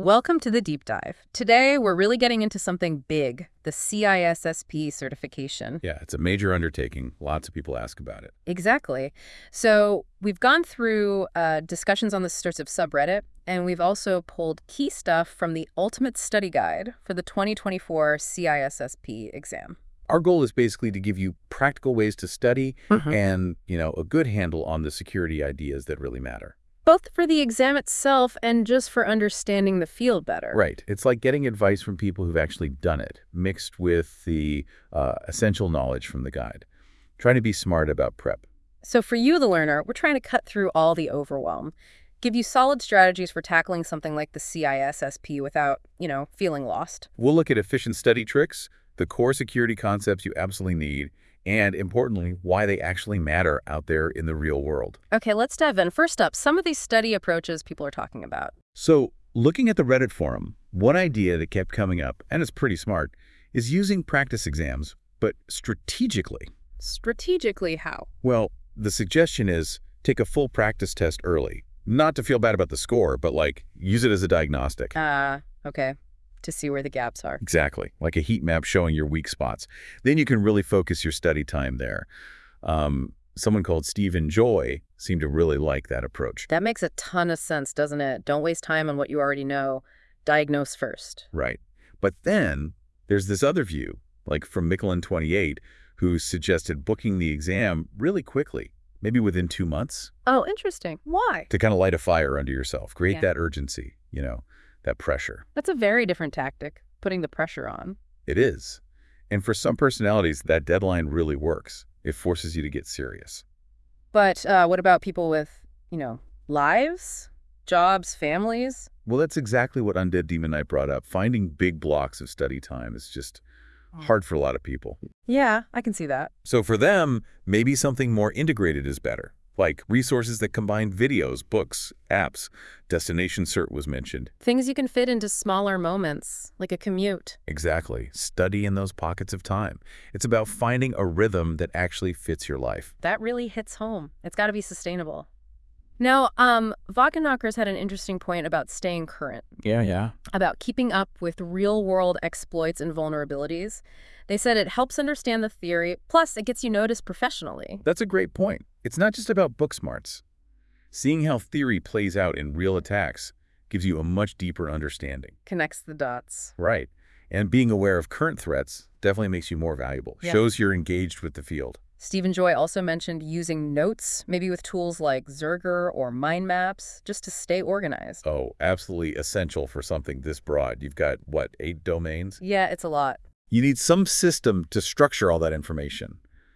Welcome to the deep dive. Today, we're really getting into something big, the CISSP certification. Yeah, it's a major undertaking. Lots of people ask about it. Exactly. So we've gone through discussions on the sorts of subreddit, and we've also pulled key stuff from the Ultimate Study Guide for the 2024 CISSP exam. Our goal is basically to give you practical ways to study and, a good handle on the security ideas that really matter. Both for the exam itself and just for understanding the field better. Right. It's like getting advice from people who've actually done it, mixed with the essential knowledge from the guide. Trying to be smart about prep. So for you, the learner, we're trying to cut through all the overwhelm, give you solid strategies for tackling something like the CISSP without, feeling lost. We'll look at efficient study tricks, the core security concepts you absolutely need, and importantly, why they actually matter out there in the real world. Okay, let's dive in. First up, some of these study approaches people are talking about. So, looking at the Reddit forum, one idea that kept coming up, and it's pretty smart, is using practice exams, but strategically. Strategically how? Well, the suggestion is take a full practice test early. Not to feel bad about the score, but use it as a diagnostic. Okay. To see where the gaps are. Exactly, like a heat map showing your weak spots. Then you can really focus your study time there. Someone called Stephen Joy seemed to really like that approach. That makes a ton of sense, doesn't it? Don't waste time on what you already know. Diagnose first. Right. But then there's this other view, like from Michelin28, who suggested booking the exam really quickly, maybe within 2 months. Oh, interesting. Why? To kind of light a fire under yourself, create that urgency, that pressure. That's a very different tactic, putting the pressure on. It is. And for some personalities, that deadline really works. It forces you to get serious. But what about people with, lives, jobs, families? Well, that's exactly what Undead Demon Knight brought up. Finding big blocks of study time is just hard for a lot of people. Yeah, I can see that. So for them, maybe something more integrated is better. Like resources that combine videos, books, apps. Destination Cert was mentioned. Things you can fit into smaller moments, like a commute. Exactly. Study in those pockets of time. It's about finding a rhythm that actually fits your life. That really hits home. It's got to be sustainable. Now, Wagenknechters had an interesting point about staying current. Yeah. About keeping up with real-world exploits and vulnerabilities. They said it helps understand the theory, plus it gets you noticed professionally. That's a great point. It's not just about book smarts. Seeing how theory plays out in real attacks gives you a much deeper understanding. Connects the dots. Right. And being aware of current threats definitely makes you more valuable. Yeah. Shows you're engaged with the field. Stephen Joy also mentioned using notes, maybe with tools like Zerger or mind maps, just to stay organized. Oh, absolutely essential for something this broad. You've got, 8 domains? Yeah, it's a lot. You need some system to structure all that information.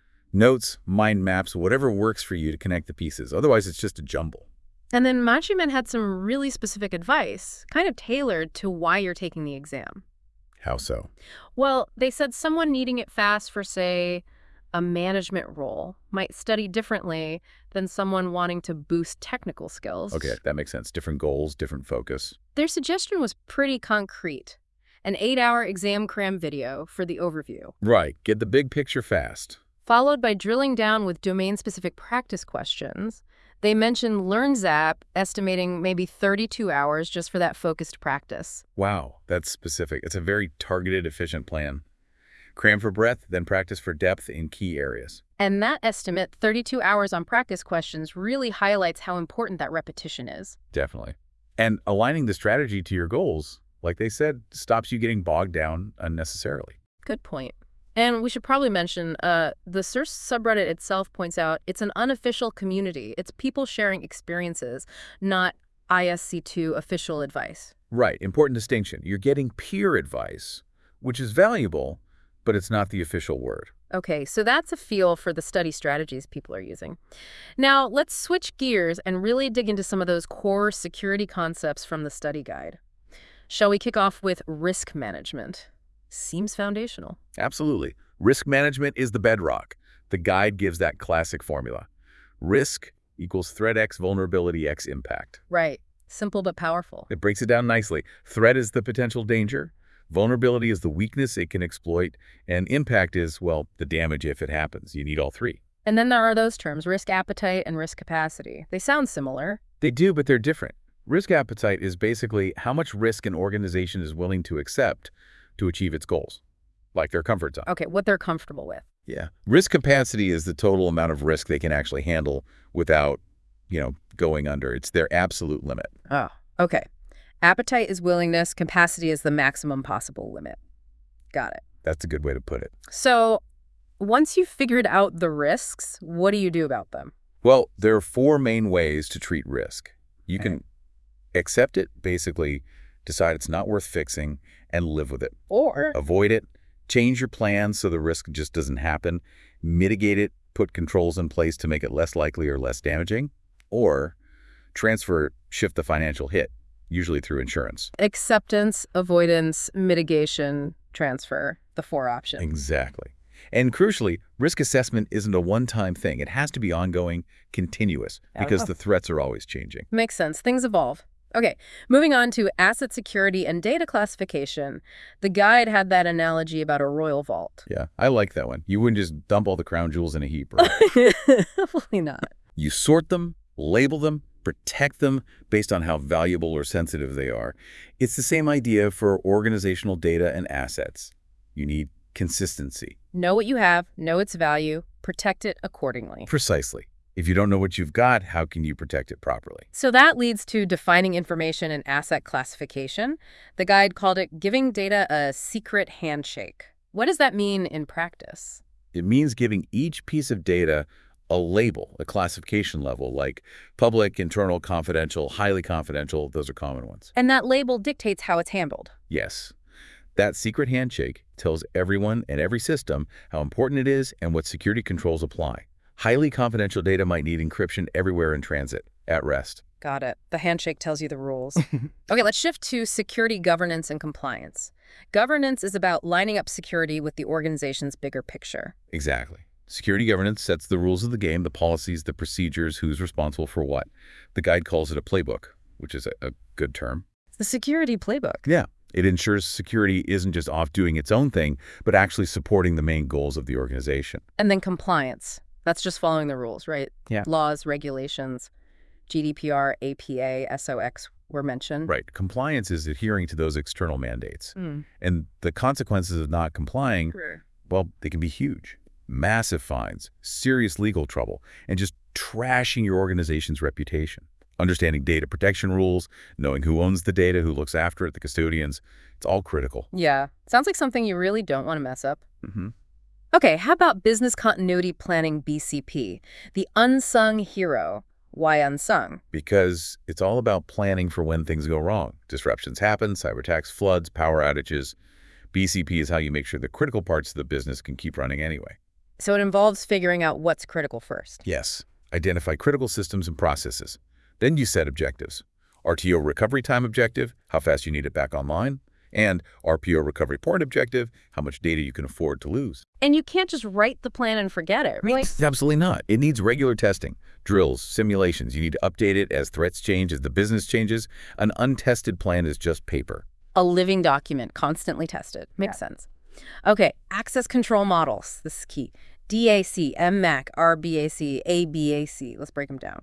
Notes, mind maps, whatever works for you to connect the pieces. Otherwise, it's just a jumble. And then Machiman had some really specific advice, kind of tailored to why you're taking the exam. How so? Well, they said someone needing it fast for, say, a management role might study differently than someone wanting to boost technical skills. Okay, that makes sense. Different goals, different focus. Their suggestion was pretty concrete. An 8-hour exam cram video for the overview. Right. Get the big picture fast. Followed by drilling down with domain-specific practice questions. They mentioned LearnZap estimating maybe 32 hours just for that focused practice. Wow, that's specific. It's a very targeted, efficient plan. Cram for breadth, then practice for depth in key areas. And that estimate, 32 hours on practice questions, really highlights how important that repetition is. Definitely. And aligning the strategy to your goals, like they said, stops you getting bogged down unnecessarily. Good point. And we should probably mention, the Source subreddit itself points out it's an unofficial community. It's people sharing experiences, not ISC2 official advice. Right. Important distinction. You're getting peer advice, which is valuable, but it's not the official word. Okay, so that's a feel for the study strategies people are using. Now, let's switch gears and really dig into some of those core security concepts from the study guide. Shall we kick off with risk management? Seems foundational. Absolutely. Risk management is the bedrock. The guide gives that classic formula. Risk equals threat X, vulnerability X, impact. Right. Simple but powerful. It breaks it down nicely. Threat is the potential danger. Vulnerability is the weakness it can exploit. And impact is, the damage if it happens. You need all three. And then there are those terms, risk appetite and risk capacity. They sound similar. They do, but they're different. Risk appetite is basically how much risk an organization is willing to accept to achieve its goals, like their comfort zone. Okay, what they're comfortable with. Yeah. Risk capacity is the total amount of risk they can actually handle without, going under. It's their absolute limit. Oh, okay. Appetite is willingness. Capacity is the maximum possible limit. Got it. That's a good way to put it. So once you've figured out the risks, what do you do about them? Well, there are 4 main ways to treat risk. You can accept it, basically decide it's not worth fixing, and live with it. Or Avoid it, change your plans so the risk just doesn't happen, mitigate it, put controls in place to make it less likely or less damaging, or transfer, shift the financial hit, usually through insurance. acceptance, avoidance, mitigation, transfer, the 4 options. Exactly. And crucially, risk assessment isn't a one-time thing. It has to be ongoing, continuous, because the threats are always changing. Makes sense. Things evolve. Okay, moving on to asset security and data classification. The guide had that analogy about a royal vault. Yeah, I like that one. You wouldn't just dump all the crown jewels in a heap, right? Hopefully not. You sort them, label them, protect them based on how valuable or sensitive they are. It's the same idea for organizational data and assets. You need consistency. Know what you have, know its value, protect it accordingly. Precisely. If you don't know what you've got, how can you protect it properly? So that leads to defining information and asset classification. The guide called it giving data a secret handshake. What does that mean in practice? It means giving each piece of data a label, a classification level, like public, internal, confidential, highly confidential. Those are common ones. And that label dictates how it's handled. Yes. That secret handshake tells everyone and every system how important it is and what security controls apply. Highly confidential data might need encryption everywhere in transit, at rest. Got it. The handshake tells you the rules. Okay, let's shift to security governance and compliance. Governance is about lining up security with the organization's bigger picture. Exactly. Security governance sets the rules of the game, the policies, the procedures, who's responsible for what. The guide calls it a playbook, which is a good term. The security playbook. Yeah. It ensures security isn't just off doing its own thing, but actually supporting the main goals of the organization. And then compliance. That's just following the rules, right? Yeah. Laws, regulations, GDPR, APA, SOX were mentioned. Right. Compliance is adhering to those external mandates. Mm. And the consequences of not complying, well, they can be huge. Massive fines, serious legal trouble, and just trashing your organization's reputation. Understanding data protection rules, knowing who owns the data, who looks after it, the custodians, it's all critical. Yeah. Sounds like something you really don't want to mess up. Mm-hmm. Okay, how about business continuity planning, BCP? The unsung hero. Why unsung? Because it's all about planning for when things go wrong. Disruptions happen, cyber attacks, floods, power outages. BCP is how you make sure the critical parts of the business can keep running anyway. So it involves figuring out what's critical first. Yes. Identify critical systems and processes. Then you set objectives. RTO recovery time objective, how fast you need it back online. And RPO recovery point objective, how much data you can afford to lose. And you can't just write the plan and forget it, right? Absolutely not. It needs regular testing, drills, simulations. You need to update it as threats change, as the business changes. An untested plan is just paper. A living document, constantly tested. Makes sense. Okay, access control models. This is key. DAC, MMAC, RBAC, ABAC. Let's break them down.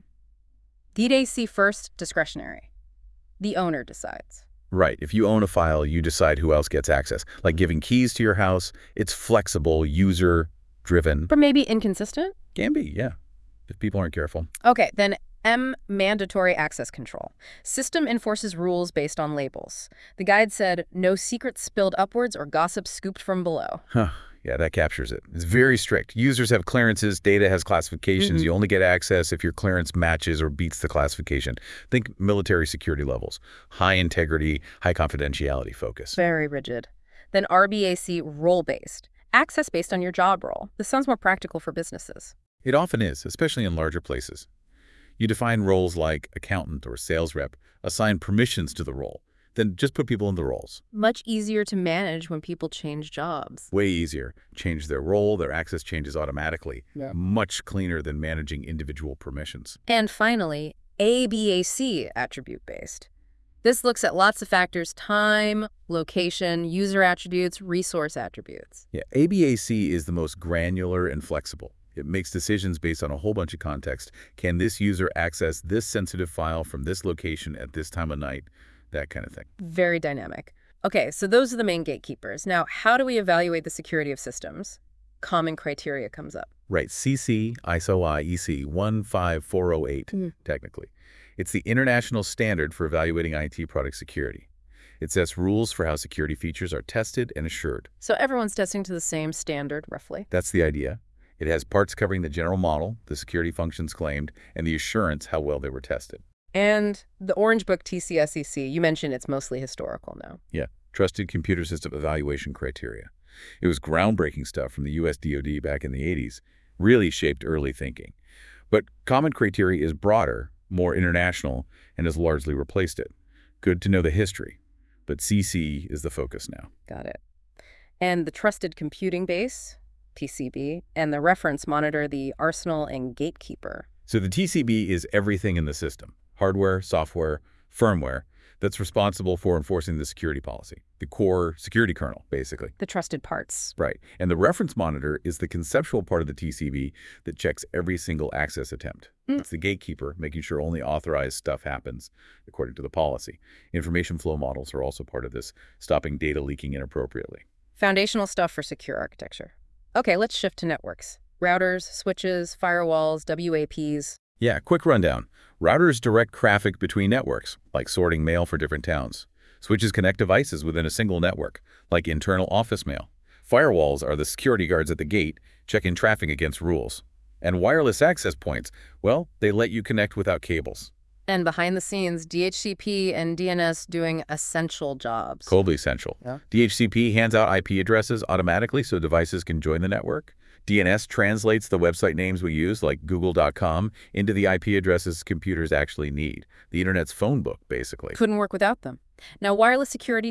DAC first, discretionary. The owner decides. Right. If you own a file, you decide who else gets access. Like giving keys to your house, it's flexible, user-driven. But maybe inconsistent? Can be, yeah, if people aren't careful. Okay, then M, mandatory access control. System enforces rules based on labels. The guide said, no secrets spilled upwards or gossip scooped from below. Huh. Yeah, that captures it. It's very strict. Users have clearances, data has classifications. You only get access if your clearance matches or beats the classification. Think military security levels. High integrity, high confidentiality focus. Very rigid. Then RBAC, role-based. Access based on your job role. This sounds more practical for businesses. It often is, especially in larger places. You define roles like accountant or sales rep, assign permissions to the role, then just put people in the roles. Much easier to manage when people change jobs. Way easier. Change their role, their access changes automatically. Yeah. Much cleaner than managing individual permissions. And finally, ABAC, attribute-based. This looks at lots of factors: time, location, user attributes, resource attributes. Yeah, ABAC is the most granular and flexible. It makes decisions based on a whole bunch of context. Can this user access this sensitive file from this location at this time of night? That kind of thing. Very dynamic. Okay, so those are the main gatekeepers. Now, how do we evaluate the security of systems? Common criteria comes up. Right, CC ISO IEC 15408, technically. It's the international standard for evaluating IT product security. It sets rules for how security features are tested and assured. So everyone's testing to the same standard, roughly. That's the idea. It has parts covering the general model, the security functions claimed, and the assurance how well they were tested. And the Orange Book TCSEC, you mentioned it's mostly historical now. Yeah, Trusted Computer System Evaluation Criteria. It was groundbreaking stuff from the US DoD back in the 80s, really shaped early thinking. But Common Criteria is broader, more international, and has largely replaced it. Good to know the history, but CC is the focus now. Got it. And the Trusted Computing Base, TCB, and the reference monitor the arsenal and gatekeeper. So the TCB is everything in the system, hardware, software, firmware, that's responsible for enforcing the security policy, the core security kernel, basically. The trusted parts. Right. And the reference monitor is the conceptual part of the TCB that checks every single access attempt. It's the gatekeeper, making sure only authorized stuff happens according to the policy. Information flow models are also part of this, stopping data leaking inappropriately. Foundational stuff for secure architecture. Okay, let's shift to networks. Routers, switches, firewalls, WAPs. Yeah, quick rundown. Routers direct traffic between networks, like sorting mail for different towns. Switches connect devices within a single network, like internal office mail. Firewalls are the security guards at the gate, checking traffic against rules. And wireless access points, well, they let you connect without cables. And behind the scenes, DHCP and DNS doing essential jobs. Coldly essential. Yeah. DHCP hands out IP addresses automatically so devices can join the network. DNS translates the website names we use, like google.com, into the IP addresses computers actually need. The internet's phone book, basically. Couldn't work without them. Now, wireless security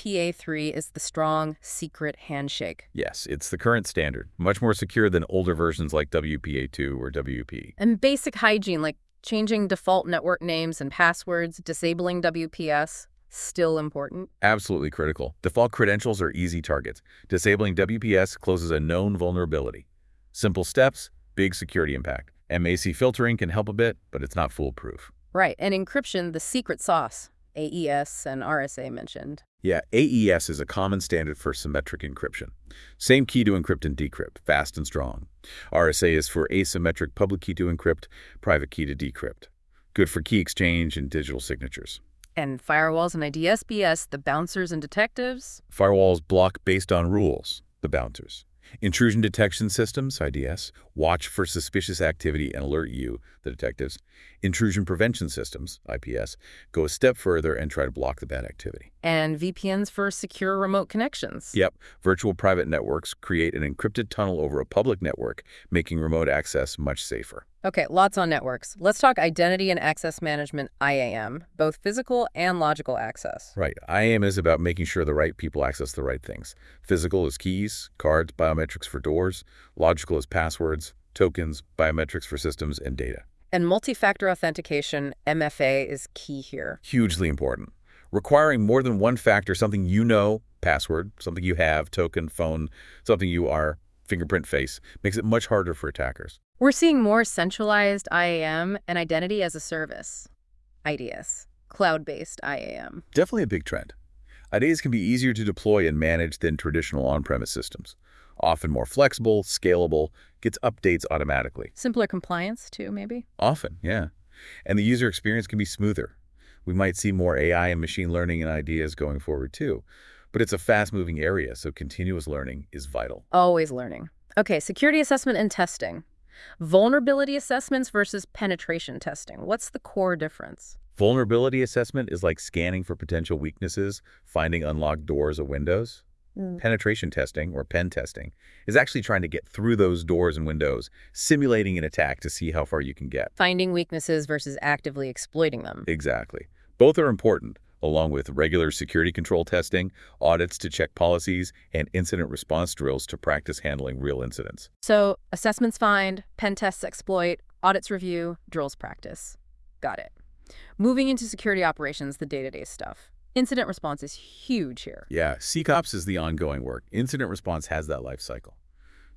WPA3 is the strong, secret handshake. Yes, it's the current standard, much more secure than older versions like WPA2 or WP. And basic hygiene, like changing default network names and passwords, disabling WPS, still important. Absolutely critical. Default credentials are easy targets. Disabling WPS closes a known vulnerability. Simple steps, big security impact. MAC filtering can help a bit, but it's not foolproof. Right, and encryption, the secret sauce. AES and RSA mentioned. Yeah, AES is a common standard for symmetric encryption. Same key to encrypt and decrypt, fast and strong. RSA is for asymmetric public key to encrypt, private key to decrypt. Good for key exchange and digital signatures. And firewalls and IDSBS, the bouncers and detectives. Firewalls block based on rules, the bouncers. Intrusion detection systems, IDS, watch for suspicious activity and alert you, the detectives. Intrusion prevention systems, IPS, go a step further and try to block the bad activity. And VPNs for secure remote connections. Yep, virtual private networks create an encrypted tunnel over a public network, making remote access much safer. Okay, lots on networks. Let's talk identity and access management, IAM, both physical and logical access. Right. IAM is about making sure the right people access the right things. Physical is keys, cards, biometrics for doors. Logical is passwords, tokens, biometrics for systems, and data. And multi-factor authentication, MFA, is key here. Hugely important. Requiring more than one factor, something you know, password, something you have, token, phone, something you are, fingerprint, face, makes it much harder for attackers. We're seeing more centralized IAM and identity as a service, IDS, cloud-based IAM. Definitely a big trend. IDs can be easier to deploy and manage than traditional on-premise systems. Often more flexible, scalable, gets updates automatically. Simpler compliance, too, maybe? Often, yeah. And the user experience can be smoother. We might see more AI and machine learning and ideas going forward, too. But it's a fast-moving area, so continuous learning is vital. Always learning. Okay, security assessment and testing. Vulnerability assessments versus penetration testing. What's the core difference? Vulnerability assessment is like scanning for potential weaknesses, finding unlocked doors or windows. Penetration testing, or pen testing, is actually trying to get through those doors and windows, simulating an attack to see how far you can get. Finding weaknesses versus actively exploiting them. Exactly. Both are important, along with regular security control testing, audits to check policies, and incident response drills to practice handling real incidents. So, assessments find, pen tests exploit, audits review, drills practice. Got it. Moving into security operations, the day-to-day stuff. Incident response is huge here. Yeah, SecOps is the ongoing work. Incident response has that life cycle.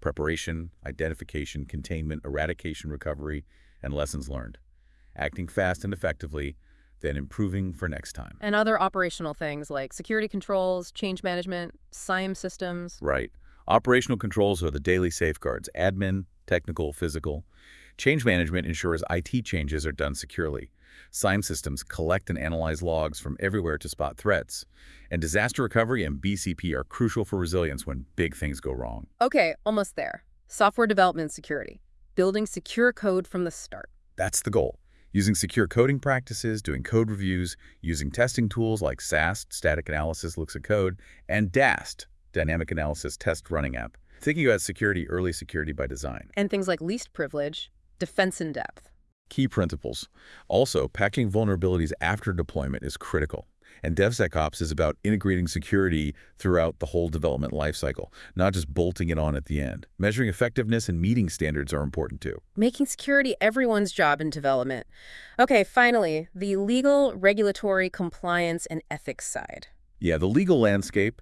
preparation, identification, containment, eradication, recovery, and lessons learned. Acting fast and effectively, then improving for next time. And other operational things like security controls, change management, SIEM systems. Right. Operational controls are the daily safeguards, admin, technical, physical. Change management ensures IT changes are done securely. SIEM systems collect and analyze logs from everywhere to spot threats. And disaster recovery and BCP are crucial for resilience when big things go wrong. Okay, almost there. Software development security. Building secure code from the start. That's the goal. Using secure coding practices, doing code reviews, using testing tools like SAST, Static Analysis Looks at Code, and DAST, Dynamic Analysis Test Running App. Thinking about security, early security by design. And things like least privilege, defense in depth. Key principles. Also, patching vulnerabilities after deployment is critical. And DevSecOps is about integrating security throughout the whole development lifecycle, not just bolting it on at the end. Measuring effectiveness and meeting standards are important too. Making security everyone's job in development. Okay, finally, the legal, regulatory, compliance, and ethics side. Yeah, the legal landscape,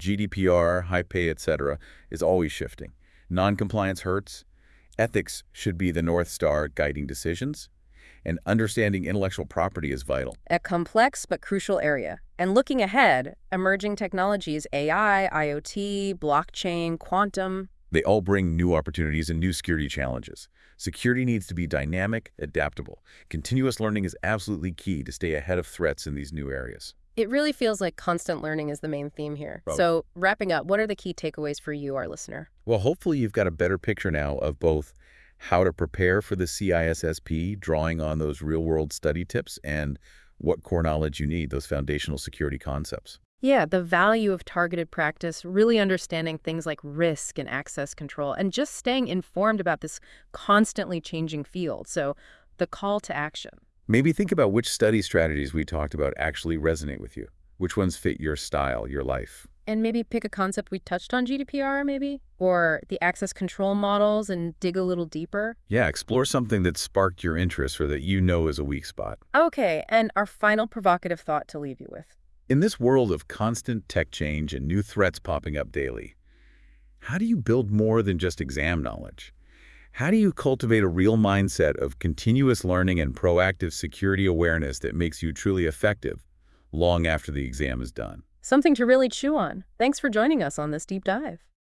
GDPR, HIPAA, etc., is always shifting. Non-compliance hurts. Ethics should be the North Star guiding decisions. And understanding intellectual property is vital. A complex but crucial area. And looking ahead, emerging technologies, AI, IoT, blockchain, quantum. They all bring new opportunities and new security challenges. Security needs to be dynamic, adaptable. Continuous learning is absolutely key to stay ahead of threats in these new areas. It really feels like constant learning is the main theme here. Right. So wrapping up, what are the key takeaways for you, our listener? Well, hopefully you've got a better picture now of both how to prepare for the CISSP, drawing on those real-world study tips, and what core knowledge you need, those foundational security concepts. Yeah, the value of targeted practice, really understanding things like risk and access control, and just staying informed about this constantly changing field. So the call to action. Maybe think about which study strategies we talked about actually resonate with you. Which ones fit your style, your life? And maybe pick a concept we touched on, GDPR maybe, or the access control models, and dig a little deeper. Yeah, explore something that sparked your interest or that you know is a weak spot. Okay, and our final provocative thought to leave you with. In this world of constant tech change and new threats popping up daily, how do you build more than just exam knowledge? How do you cultivate a real mindset of continuous learning and proactive security awareness that makes you truly effective long after the exam is done? Something to really chew on. Thanks for joining us on this deep dive.